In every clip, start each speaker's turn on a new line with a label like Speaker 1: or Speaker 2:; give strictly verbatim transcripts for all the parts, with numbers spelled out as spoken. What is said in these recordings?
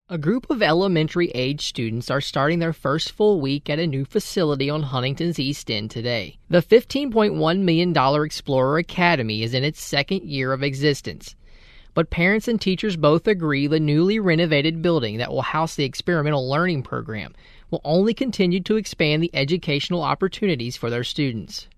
Speaker 1: A group of elementary-age students are starting their first full week at a new facility on Huntington's East End today. The fifteen point one million dollars Explorer Academy is in its second year of existence. But parents and teachers both agree the newly renovated building that will house the experimental learning program will only continue to expand the educational opportunities for their students.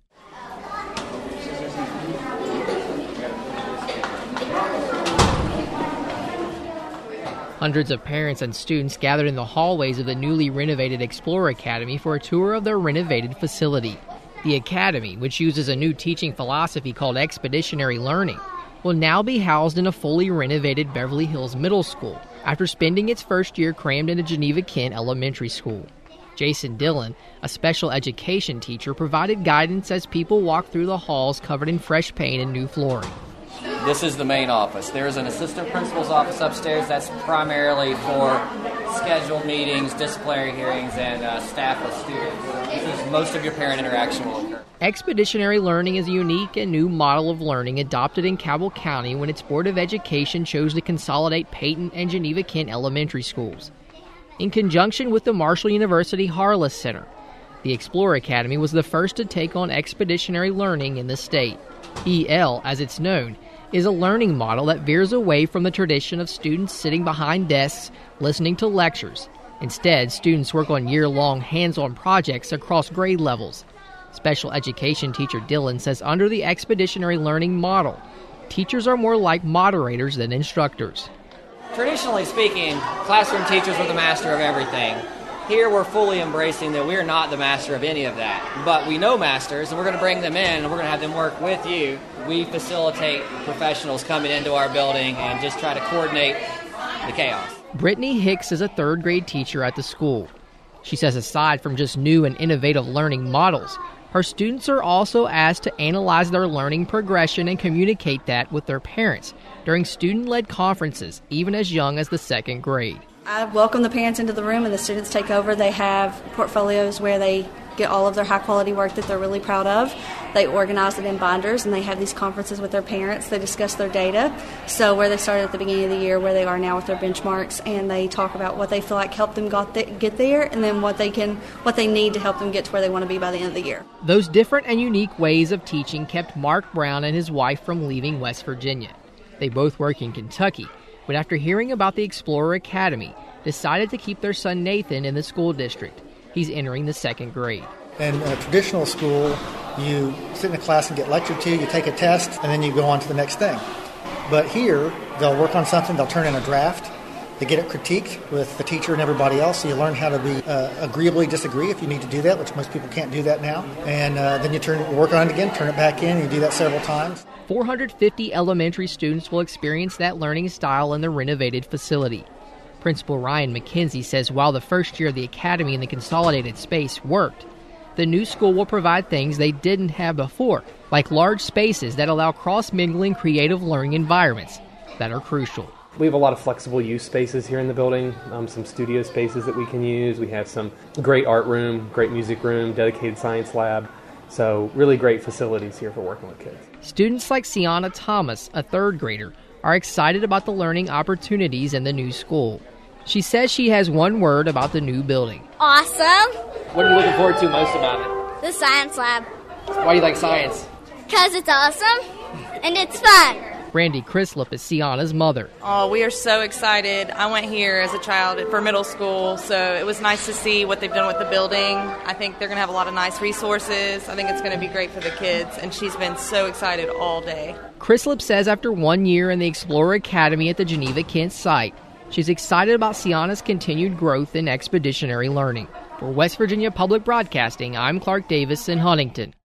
Speaker 1: Hundreds of parents and students gathered in the hallways of the newly renovated Explorer Academy for a tour of their renovated facility. The academy, which uses a new teaching philosophy called expeditionary learning, will now be housed in a fully renovated Beverly Hills Middle School after spending its first year crammed in a Geneva-Kent elementary school. Jason Dillon, a special education teacher, provided guidance as people walked through the halls covered in fresh paint and new flooring.
Speaker 2: This is the main office. There is an assistant principal's office upstairs that's primarily for scheduled meetings, disciplinary hearings, and uh, staff with students. This is most of your parent interaction will occur.
Speaker 1: Expeditionary learning is a unique and new model of learning adopted in Cabell County when its Board of Education chose to consolidate Peyton and Geneva-Kent elementary schools. In conjunction with the Marshall University Harless Center, the Explorer Academy was the first to take on expeditionary learning in the state. E L, as it's known, is a learning model that veers away from the tradition of students sitting behind desks listening to lectures. Instead, students work on year-long hands-on projects across grade levels. Special education teacher Dillon says under the expeditionary learning model, teachers are more like moderators than instructors.
Speaker 2: Traditionally speaking, classroom teachers were the master of everything. Here we're fully embracing that we're not the master of any of that. But we know masters, and we're going to bring them in, and we're going to have them work with you. We facilitate professionals coming into our building and just try to coordinate the chaos.
Speaker 1: Brittany Hicks is a third grade teacher at the school. She says aside from just new and innovative learning models, her students are also asked to analyze their learning progression and communicate that with their parents during student-led conferences, even as young as the second grade.
Speaker 3: I welcome the parents into the room and the students take over. They have portfolios where they get all of their high-quality work that they're really proud of. They organize it in binders, and they have these conferences with their parents. They discuss their data, so where they started at the beginning of the year, where they are now with their benchmarks, and they talk about what they feel like helped them got th- get there, and then what they can, what they need to help them get to where they want to be by the end of the year.
Speaker 1: Those different and unique ways of teaching kept Mark Brown and his wife from leaving West Virginia. They both work in Kentucky, but after hearing about the Explorer Academy, decided to keep their son Nathan in the school district. He's entering the second grade.
Speaker 4: In a traditional school, you sit in a class and get lectured to, you take a test, and then you go on to the next thing. But here, they'll work on something, they'll turn in a draft, they get it critiqued with the teacher and everybody else, so you learn how to be uh, agreeably disagree if you need to do that, which most people can't do that now. And uh, then you turn work on it again, turn it back in, and you do that several times.
Speaker 1: four hundred fifty elementary students will experience that learning style in the renovated facility. Principal Ryan McKenzie says while the first year of the academy in the consolidated space worked, the new school will provide things they didn't have before, like large spaces that allow cross-mingling creative learning environments that are crucial.
Speaker 5: We have a lot of flexible use spaces here in the building, um, some studio spaces that we can use. We have some great art room, great music room, dedicated science lab. So really great facilities here for working with kids.
Speaker 1: Students like Sienna Thomas, a third grader, are excited about the learning opportunities in the new school. She says she has one word about the new building.
Speaker 6: Awesome.
Speaker 1: What are you looking forward to most about it?
Speaker 6: The science lab.
Speaker 1: Why do you like science?
Speaker 6: Because it's awesome and it's fun.
Speaker 1: Brandy Crislip is Sienna's mother.
Speaker 7: Oh, we are so excited. I went here as a child for middle school, so it was nice to see what they've done with the building. I think they're going to have a lot of nice resources. I think it's going to be great for the kids, and she's been so excited all day.
Speaker 1: Crislip says after one year in the Explorer Academy at the Geneva-Kent site, she's excited about Sienna's continued growth in expeditionary learning. For West Virginia Public Broadcasting, I'm Clark Davis in Huntington.